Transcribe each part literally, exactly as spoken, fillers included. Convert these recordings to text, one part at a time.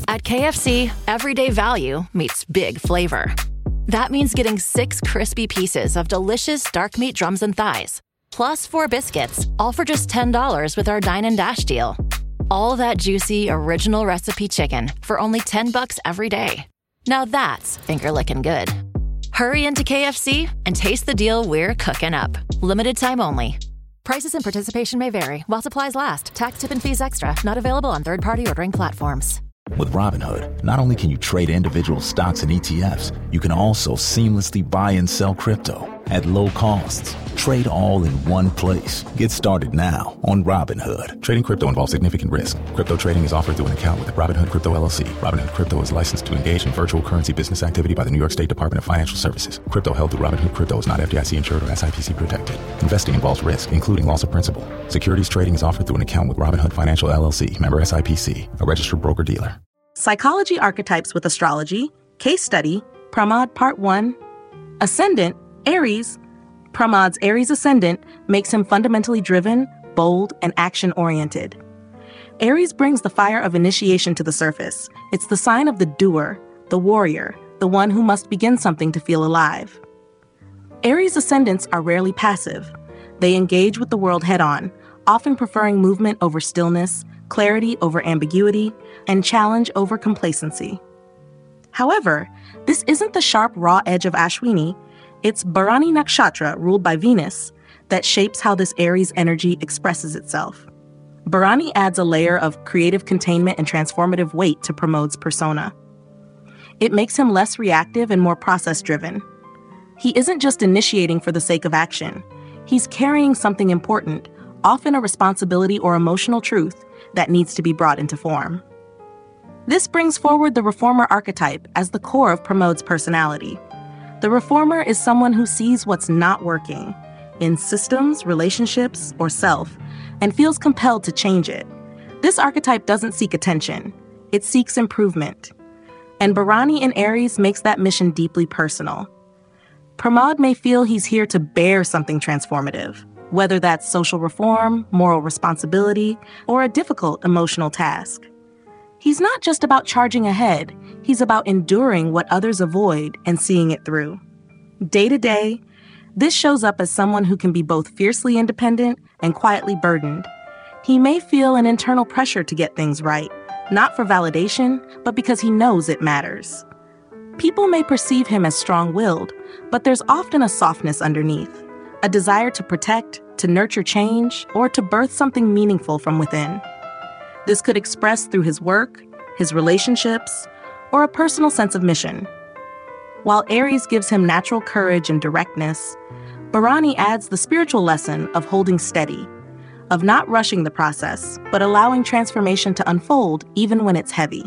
At K F C, everyday value meets big flavor. That means getting six crispy pieces of delicious dark meat drums and thighs, plus four biscuits, all for just ten dollars with our Dine and Dash deal. All that juicy, original recipe chicken for only ten bucks every day. Now that's finger-licking good. Hurry into K F C and taste the deal we're cooking up. Limited time only. Prices and participation may vary. While supplies last. Tax, tip, and fees extra. Not available on third-party ordering platforms. With Robinhood, not only can you trade individual stocks and E T Fs, you can also seamlessly buy and sell crypto at low costs. Trade all in one place. Get started now on Robinhood. Trading crypto involves significant risk. Crypto trading is offered through an account with Robinhood Crypto L L C. Robinhood Crypto is licensed to engage in virtual currency business activity by the New York State Department of Financial Services. Crypto held through Robinhood Crypto is not F D I C insured or S I P C protected. Investing involves risk, including loss of principal. Securities trading is offered through an account with Robinhood Financial L L C, member S I P C, a registered broker-dealer. Psychology Archetypes with Astrology, Case Study, Pramod Part one, Ascendant, Aries. Pramod's Aries Ascendant makes him fundamentally driven, bold, and action-oriented. Aries brings the fire of initiation to the surface. It's the sign of the doer, the warrior, the one who must begin something to feel alive. Aries Ascendants are rarely passive. They engage with the world head-on, often preferring movement over stillness, clarity over ambiguity, and challenge over complacency. However, this isn't the sharp, raw edge of Ashwini. It's Bharani Nakshatra, ruled by Venus, that shapes how this Aries energy expresses itself. Bharani adds a layer of creative containment and transformative weight to Pramod's persona. It makes him less reactive and more process-driven. He isn't just initiating for the sake of action. He's carrying something important, often a responsibility or emotional truth, that needs to be brought into form. This brings forward the reformer archetype as the core of Pramod's personality. The reformer is someone who sees what's not working in systems, relationships, or self, and feels compelled to change it. This archetype doesn't seek attention. It seeks improvement. And Bharani in Aries makes that mission deeply personal. Pramod may feel he's here to bear something transformative, whether that's social reform, moral responsibility, or a difficult emotional task. He's not just about charging ahead, he's about enduring what others avoid and seeing it through. Day to day, this shows up as someone who can be both fiercely independent and quietly burdened. He may feel an internal pressure to get things right, not for validation, but because he knows it matters. People may perceive him as strong-willed, but there's often a softness underneath. A desire to protect, to nurture change, or to birth something meaningful from within. This could express through his work, his relationships, or a personal sense of mission. While Aries gives him natural courage and directness, Bharani adds the spiritual lesson of holding steady, of not rushing the process, but allowing transformation to unfold even when it's heavy.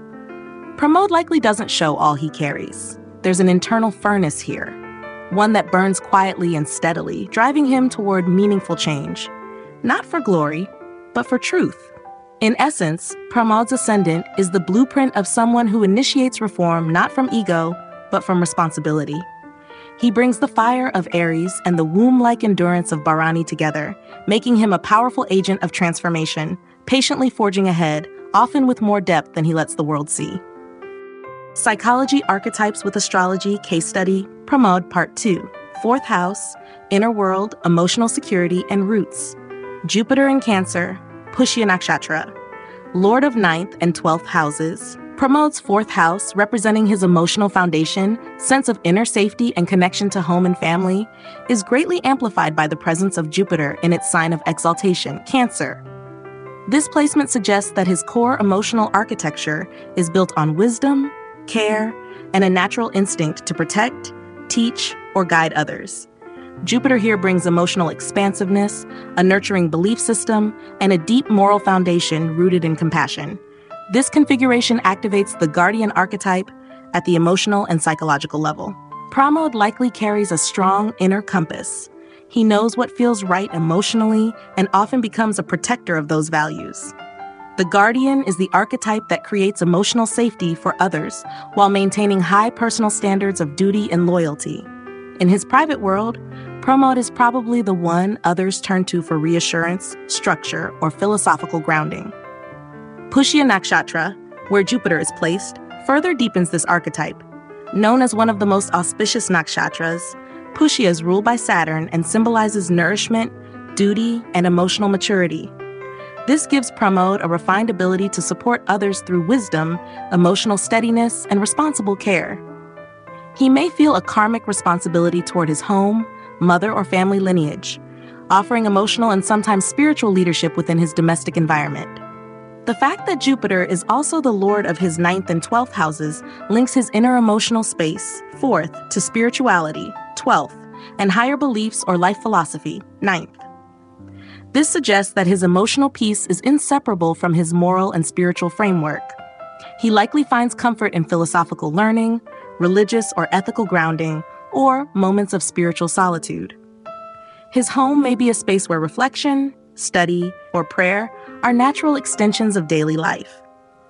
Pramod likely doesn't show all he carries. There's an internal furnace here, one that burns quietly and steadily, driving him toward meaningful change. Not for glory, but for truth. In essence, Pramod's ascendant is the blueprint of someone who initiates reform not from ego, but from responsibility. He brings the fire of Aries and the womb-like endurance of Bharani together, making him a powerful agent of transformation, patiently forging ahead, often with more depth than he lets the world see. Psychology Archetypes with Astrology Case Study, Pramod Part two, Fourth House, Inner World, Emotional Security, and Roots. Jupiter in Cancer, Pushya Nakshatra. Lord of ninth and twelfth houses. Pramod's fourth house, representing his emotional foundation, sense of inner safety and connection to home and family, is greatly amplified by the presence of Jupiter in its sign of exaltation, Cancer. This placement suggests that his core emotional architecture is built on wisdom, care, and a natural instinct to protect, teach, or guide others. Jupiter here brings emotional expansiveness, a nurturing belief system, and a deep moral foundation rooted in compassion. This configuration activates the guardian archetype at the emotional and psychological level. Pramod likely carries a strong inner compass. He knows what feels right emotionally and often becomes a protector of those values. The guardian is the archetype that creates emotional safety for others while maintaining high personal standards of duty and loyalty. In his private world, Pramod is probably the one others turn to for reassurance, structure, or philosophical grounding. Pushya Nakshatra, where Jupiter is placed, further deepens this archetype. Known as one of the most auspicious nakshatras, Pushya is ruled by Saturn and symbolizes nourishment, duty, and emotional maturity. This gives Pramod a refined ability to support others through wisdom, emotional steadiness, and responsible care. He may feel a karmic responsibility toward his home, mother, or family lineage, offering emotional and sometimes spiritual leadership within his domestic environment. The fact that Jupiter is also the lord of his ninth and twelfth houses links his inner emotional space, fourth, to spirituality, twelfth, and higher beliefs or life philosophy, ninth. This suggests that his emotional peace is inseparable from his moral and spiritual framework. He likely finds comfort in philosophical learning, religious or ethical grounding, or moments of spiritual solitude. His home may be a space where reflection, study, or prayer are natural extensions of daily life.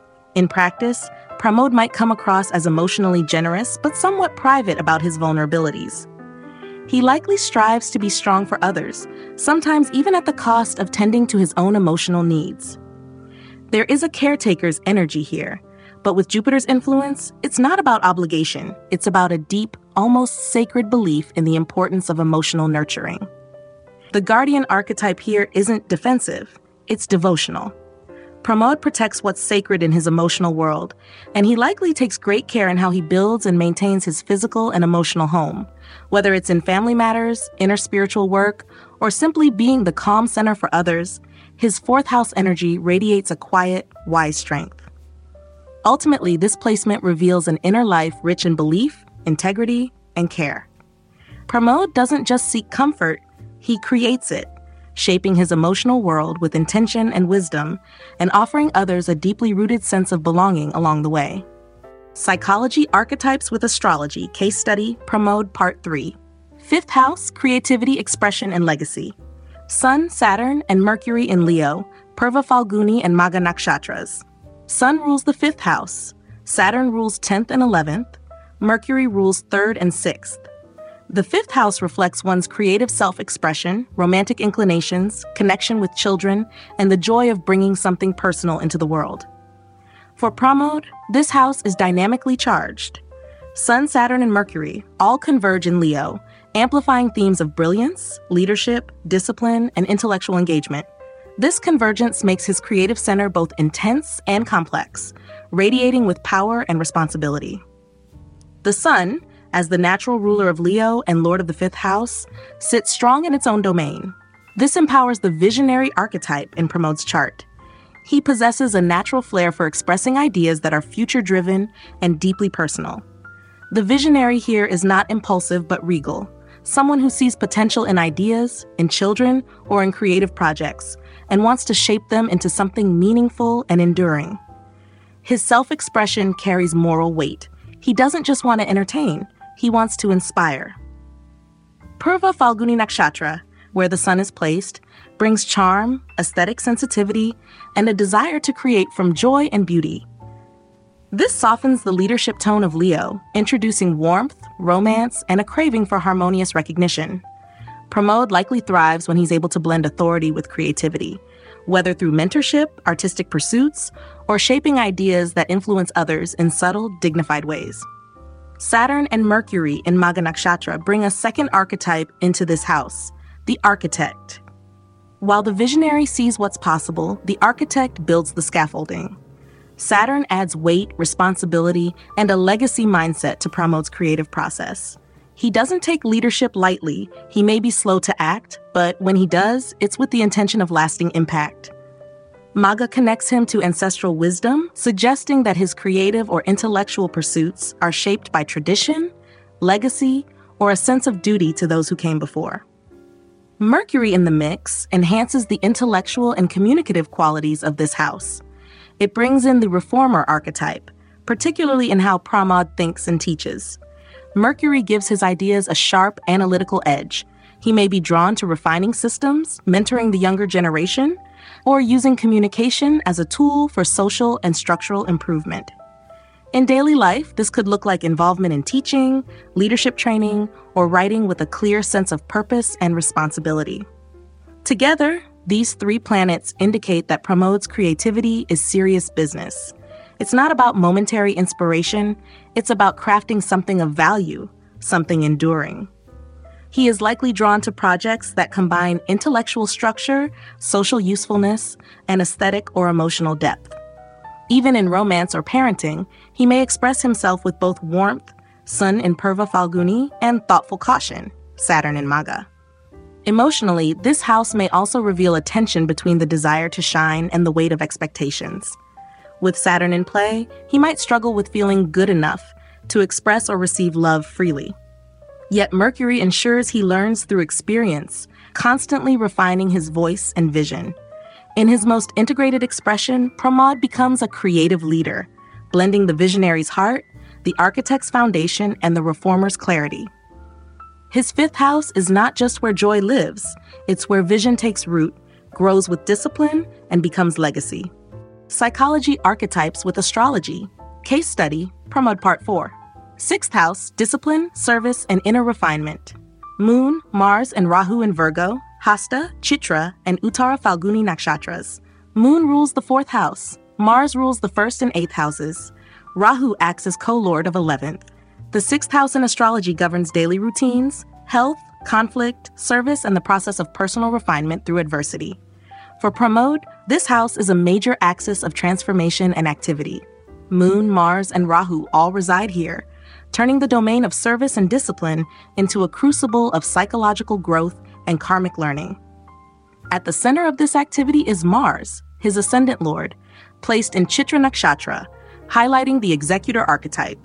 In practice, Pramod might come across as emotionally generous but somewhat private about his vulnerabilities. He likely strives to be strong for others, sometimes even at the cost of tending to his own emotional needs. There is a caretaker's energy here, but with Jupiter's influence, it's not about obligation. It's about a deep, almost sacred belief in the importance of emotional nurturing. The guardian archetype here isn't defensive, it's devotional. Pramod protects what's sacred in his emotional world, and he likely takes great care in how he builds and maintains his physical and emotional home, whether it's in family matters, inner spiritual work, or simply being the calm center for others. His fourth house energy radiates a quiet, wise strength. Ultimately, this placement reveals an inner life rich in belief, integrity, and care. Pramod doesn't just seek comfort, he creates it, shaping his emotional world with intention and wisdom, and offering others a deeply rooted sense of belonging along the way. Psychology Archetypes with Astrology, Case Study, Pramod Part three. Fifth House, Creativity, Expression, and Legacy. Sun, Saturn, and Mercury in Leo, Purva Falguni and Magha Nakshatras. Sun rules the fifth house, Saturn rules tenth and eleventh, Mercury rules third and sixth. The fifth house reflects one's creative self-expression, romantic inclinations, connection with children, and the joy of bringing something personal into the world. For Pramod, this house is dynamically charged. Sun, Saturn, and Mercury all converge in Leo, amplifying themes of brilliance, leadership, discipline, and intellectual engagement. This convergence makes his creative center both intense and complex, radiating with power and responsibility. The Sun, as the natural ruler of Leo and lord of the fifth house, sits strong in its own domain. This empowers the visionary archetype in Pramod's chart. He possesses a natural flair for expressing ideas that are future-driven and deeply personal. The visionary here is not impulsive but regal, someone who sees potential in ideas, in children, or in creative projects, and wants to shape them into something meaningful and enduring. His self-expression carries moral weight. He doesn't just want to entertain, he wants to inspire. Purva Falguni Nakshatra, where the sun is placed, brings charm, aesthetic sensitivity, and a desire to create from joy and beauty. This softens the leadership tone of Leo, introducing warmth, romance, and a craving for harmonious recognition. Pramod likely thrives when he's able to blend authority with creativity, whether through mentorship, artistic pursuits, or shaping ideas that influence others in subtle, dignified ways. Saturn and Mercury in Magha Nakshatra bring a second archetype into this house, the architect. While the visionary sees what's possible, the architect builds the scaffolding. Saturn adds weight, responsibility, and a legacy mindset to Pramod's creative process. He doesn't take leadership lightly. He may be slow to act, but when he does, it's with the intention of lasting impact. Magha connects him to ancestral wisdom, suggesting that his creative or intellectual pursuits are shaped by tradition, legacy, or a sense of duty to those who came before. Mercury in the mix enhances the intellectual and communicative qualities of this house. It brings in the reformer archetype, particularly in how Pramod thinks and teaches. Mercury gives his ideas a sharp, analytical edge. He may be drawn to refining systems, mentoring the younger generation, or using communication as a tool for social and structural improvement. In daily life, this could look like involvement in teaching, leadership training, or writing with a clear sense of purpose and responsibility. Together, these three planets indicate that Pramod's creativity is serious business. It's not about momentary inspiration, it's about crafting something of value, something enduring. He is likely drawn to projects that combine intellectual structure, social usefulness, and aesthetic or emotional depth. Even in romance or parenting, he may express himself with both warmth, Sun in Purva Falguni, and thoughtful caution, Saturn in Magha. Emotionally, this house may also reveal a tension between the desire to shine and the weight of expectations. With Saturn in play, he might struggle with feeling good enough to express or receive love freely. Yet Mercury ensures he learns through experience, constantly refining his voice and vision. In his most integrated expression, Pramod becomes a creative leader, blending the visionary's heart, the architect's foundation, and the reformer's clarity. His fifth house is not just where joy lives, it's where vision takes root, grows with discipline, and becomes legacy. Psychology archetypes with astrology. Case study, Pramod Part four. Sixth house, discipline, service, and inner refinement. Moon, Mars, and Rahu in Virgo, Hasta, Chitra, and Uttara Falguni nakshatras. Moon rules the fourth house. Mars rules the first and eighth houses. Rahu acts as co-lord of eleventh. The sixth house in astrology governs daily routines, health, conflict, service, and the process of personal refinement through adversity. For Pramod, this house is a major axis of transformation and activity. Moon, Mars, and Rahu all reside here, turning the domain of service and discipline into a crucible of psychological growth and karmic learning. At the center of this activity is Mars, his ascendant lord, placed in Chitra Nakshatra, highlighting the executor archetype.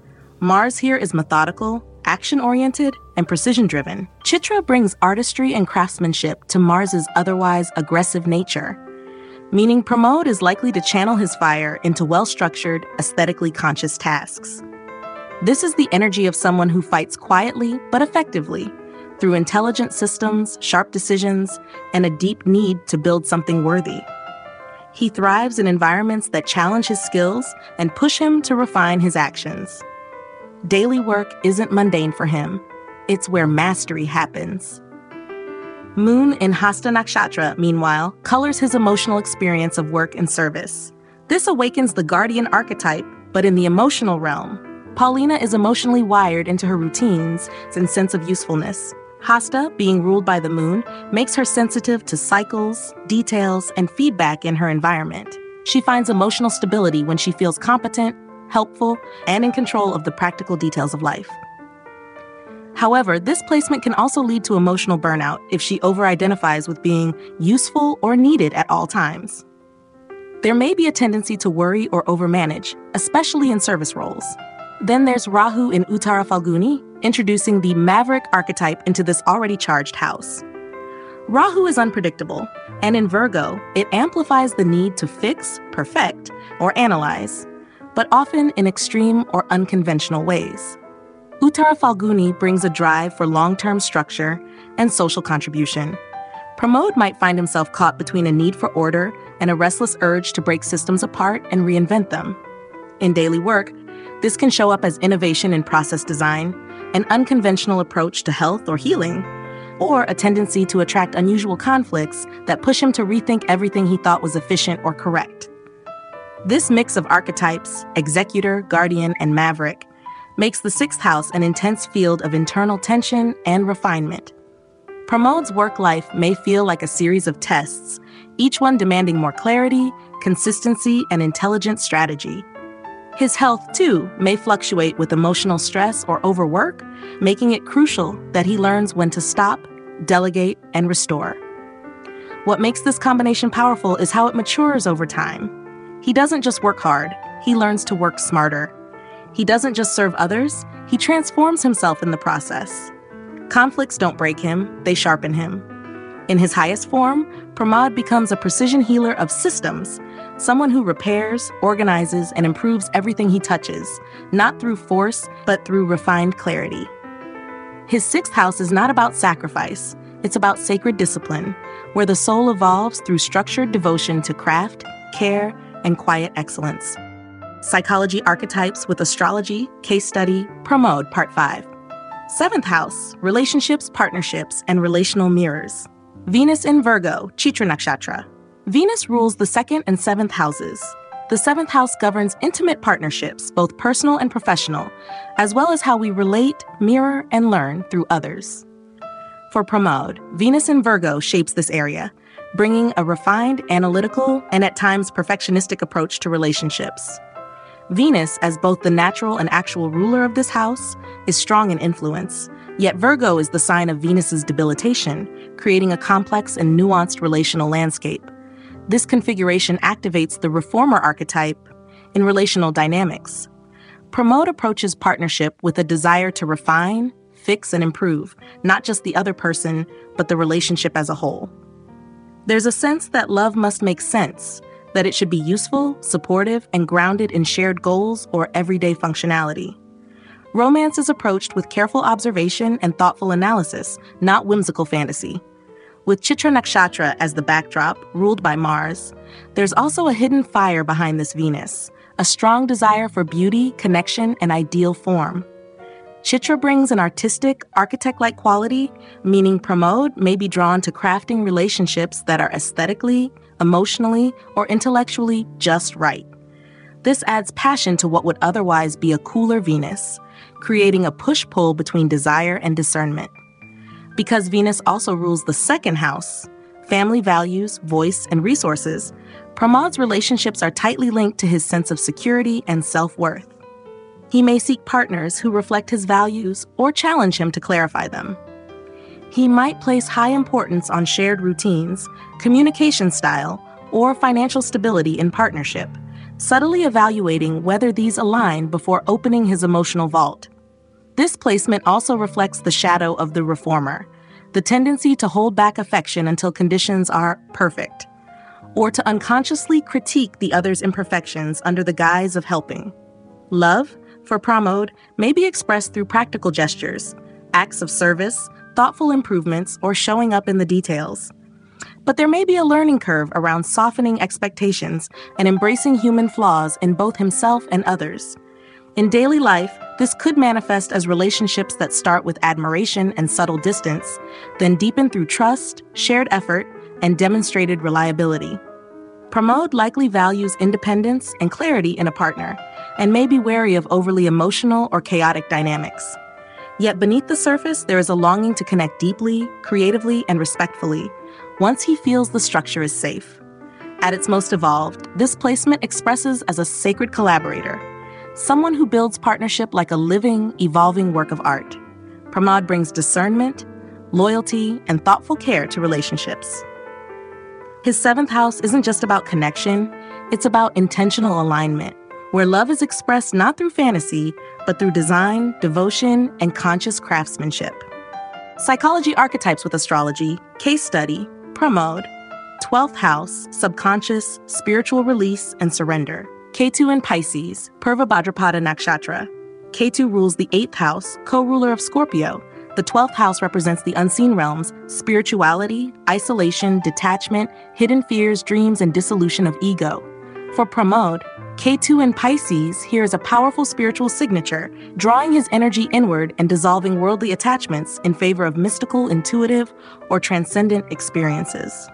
Mars here is methodical, action-oriented, and precision-driven. Chitra brings artistry and craftsmanship to Mars's otherwise aggressive nature, meaning Pramod is likely to channel his fire into well-structured, aesthetically conscious tasks. This is the energy of someone who fights quietly but effectively through intelligent systems, sharp decisions, and a deep need to build something worthy. He thrives in environments that challenge his skills and push him to refine his actions. Daily work isn't mundane for him. It's where mastery happens. Moon in Hasta Nakshatra, meanwhile, colors his emotional experience of work and service. This awakens the guardian archetype, but in the emotional realm. Paulina is emotionally wired into her routines and sense of usefulness. Hasta, being ruled by the moon, makes her sensitive to cycles, details, and feedback in her environment. She finds emotional stability when she feels competent, helpful, and in control of the practical details of life. However, this placement can also lead to emotional burnout if she over-identifies with being useful or needed at all times. There may be a tendency to worry or overmanage, especially in service roles. Then there's Rahu in Uttara Falguni, introducing the maverick archetype into this already charged house. Rahu is unpredictable, and in Virgo, it amplifies the need to fix, perfect, or analyze, but often in extreme or unconventional ways. Uttara Falguni brings a drive for long-term structure and social contribution. Pramod might find himself caught between a need for order and a restless urge to break systems apart and reinvent them. In daily work, this can show up as innovation in process design, an unconventional approach to health or healing, or a tendency to attract unusual conflicts that push him to rethink everything he thought was efficient or correct. This mix of archetypes, executor, guardian, and maverick, makes the sixth house an intense field of internal tension and refinement. Pramod's work life may feel like a series of tests, each one demanding more clarity, consistency, and intelligent strategy. His health, too, may fluctuate with emotional stress or overwork, making it crucial that he learns when to stop, delegate, and restore. What makes this combination powerful is how it matures over time. He doesn't just work hard, he learns to work smarter. He doesn't just serve others, he transforms himself in the process. Conflicts don't break him, they sharpen him. In his highest form, Pramod becomes a precision healer of systems, someone who repairs, organizes, and improves everything he touches, not through force, but through refined clarity. His sixth house is not about sacrifice, it's about sacred discipline, where the soul evolves through structured devotion to craft, care, and quiet excellence. Psychology archetypes with astrology, case study, Pramod, Part five. Seventh house, relationships, partnerships, and relational mirrors. Venus in Virgo, Chitra Nakshatra. Venus rules the second and seventh houses. The seventh house governs intimate partnerships, both personal and professional, as well as how we relate, mirror, and learn through others. For Pramod, Venus in Virgo shapes this area, bringing a refined, analytical, and at times perfectionistic approach to relationships. Venus, as both the natural and actual ruler of this house, is strong in influence, yet Virgo is the sign of Venus's debilitation, creating a complex and nuanced relational landscape. This configuration activates the reformer archetype in relational dynamics. Pramod approaches partnership with a desire to refine, fix, and improve, not just the other person, but the relationship as a whole. There's a sense that love must make sense, that it should be useful, supportive, and grounded in shared goals or everyday functionality. Romance is approached with careful observation and thoughtful analysis, not whimsical fantasy. With Chitra Nakshatra as the backdrop, ruled by Mars, there's also a hidden fire behind this Venus, a strong desire for beauty, connection, and ideal form. Chitra brings an artistic, architect-like quality, meaning Pramod may be drawn to crafting relationships that are aesthetically, emotionally, or intellectually just right. This adds passion to what would otherwise be a cooler Venus, creating a push-pull between desire and discernment. Because Venus also rules the second house, family values, voice, and resources, Pramod's relationships are tightly linked to his sense of security and self-worth. He may seek partners who reflect his values or challenge him to clarify them. He might place high importance on shared routines, communication style, or financial stability in partnership, subtly evaluating whether these align before opening his emotional vault. This placement also reflects the shadow of the reformer, the tendency to hold back affection until conditions are perfect, or to unconsciously critique the other's imperfections under the guise of helping. Love, for Pramod, may be expressed through practical gestures, acts of service, thoughtful improvements, or showing up in the details. But there may be a learning curve around softening expectations and embracing human flaws in both himself and others. In daily life, this could manifest as relationships that start with admiration and subtle distance, then deepen through trust, shared effort, and demonstrated reliability. Pramod likely values independence and clarity in a partner, and may be wary of overly emotional or chaotic dynamics. Yet beneath the surface, there is a longing to connect deeply, creatively, and respectfully, once he feels the structure is safe. At its most evolved, this placement expresses as a sacred collaborator, someone who builds partnership like a living, evolving work of art. Pramod brings discernment, loyalty, and thoughtful care to relationships. His seventh house isn't just about connection, it's about intentional alignment, where love is expressed not through fantasy, but through design, devotion, and conscious craftsmanship. Psychology Archetypes with Astrology, Case Study, Pramod, twelfth House, Subconscious, Spiritual Release, and Surrender. Ketu in Pisces, Purva Bhadrapada Nakshatra. Ketu rules the eighth house, co-ruler of Scorpio. The twelfth house represents the unseen realms, spirituality, isolation, detachment, hidden fears, dreams, and dissolution of ego. For Pramod, Ketu in Pisces here is a powerful spiritual signature, drawing his energy inward and dissolving worldly attachments in favor of mystical, intuitive, or transcendent experiences.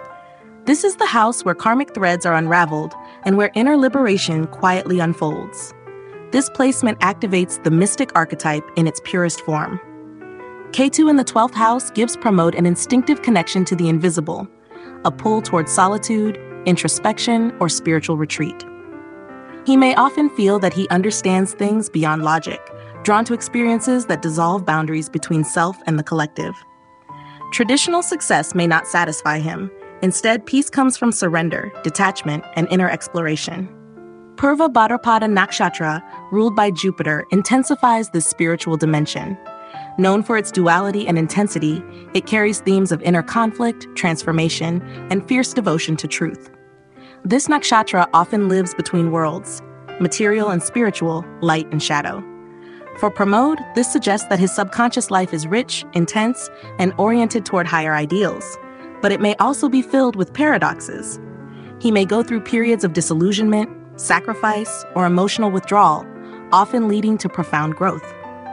This is the house where karmic threads are unraveled and where inner liberation quietly unfolds. This placement activates the mystic archetype in its purest form. Ketu in the twelfth house gives Pramod an instinctive connection to the invisible, a pull towards solitude, introspection, or spiritual retreat. He may often feel that he understands things beyond logic, drawn to experiences that dissolve boundaries between self and the collective. Traditional success may not satisfy him. Instead, peace comes from surrender, detachment, and inner exploration. Purva Bhadrapada Nakshatra, ruled by Jupiter, intensifies this spiritual dimension. Known for its duality and intensity, it carries themes of inner conflict, transformation, and fierce devotion to truth. This nakshatra often lives between worlds, material and spiritual, light and shadow. For Pramod, this suggests that his subconscious life is rich, intense, and oriented toward higher ideals, but it may also be filled with paradoxes. He may go through periods of disillusionment, sacrifice, or emotional withdrawal, often leading to profound growth.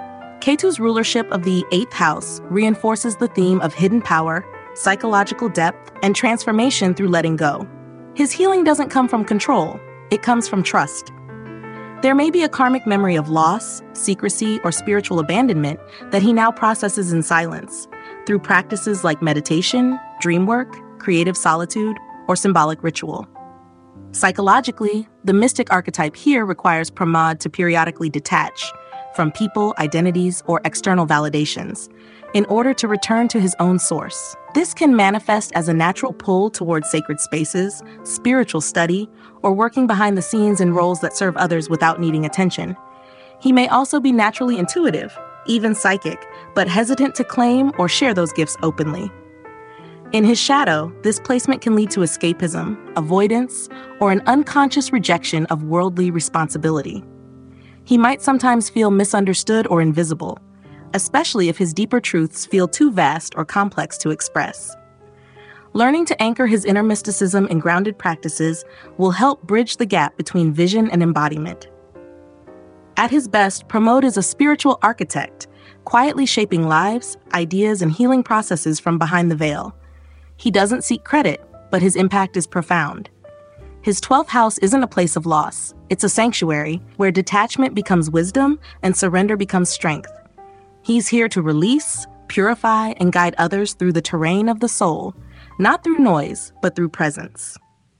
Ketu's rulership of the eighth house reinforces the theme of hidden power, psychological depth, and transformation through letting go. His healing doesn't come from control, It comes from trust. There may be a karmic memory of loss, secrecy, or spiritual abandonment that he now processes in silence through practices like meditation, dream work, creative solitude, or symbolic ritual. Psychologically, the mystic archetype here requires Pramod to periodically detach from people, identities, or external validations in order to return to his own source. This can manifest as a natural pull towards sacred spaces, spiritual study, or working behind the scenes in roles that serve others without needing attention. He may also be naturally intuitive, even psychic, but hesitant to claim or share those gifts openly. In his shadow, this placement can lead to escapism, avoidance, or an unconscious rejection of worldly responsibility. He might sometimes feel misunderstood or invisible, especially if his deeper truths feel too vast or complex to express. Learning to anchor his inner mysticism in grounded practices will help bridge the gap between vision and embodiment. At his best, Pramod is a spiritual architect, quietly shaping lives, ideas, and healing processes from behind the veil. He doesn't seek credit, but his impact is profound. His twelfth house isn't a place of loss. It's a sanctuary where detachment becomes wisdom and surrender becomes strength. He's here to release, purify, and guide others through the terrain of the soul, not through noise, but through presence.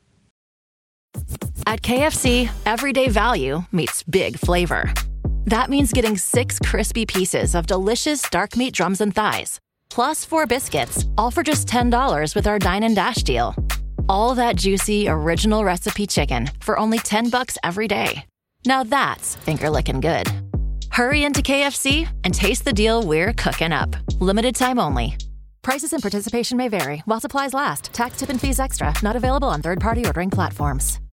At K F C, everyday value meets big flavor. That means getting six crispy pieces of delicious dark meat drums and thighs, plus four biscuits, all for just ten dollars with our Dine and Dash deal. All that juicy, original recipe chicken for only ten bucks every day. Now that's finger-licking good. Hurry into K F C and taste the deal we're cooking up. Limited time only. Prices and participation may vary while supplies last. Tax, tip, and fees extra. Not available on third-party ordering platforms.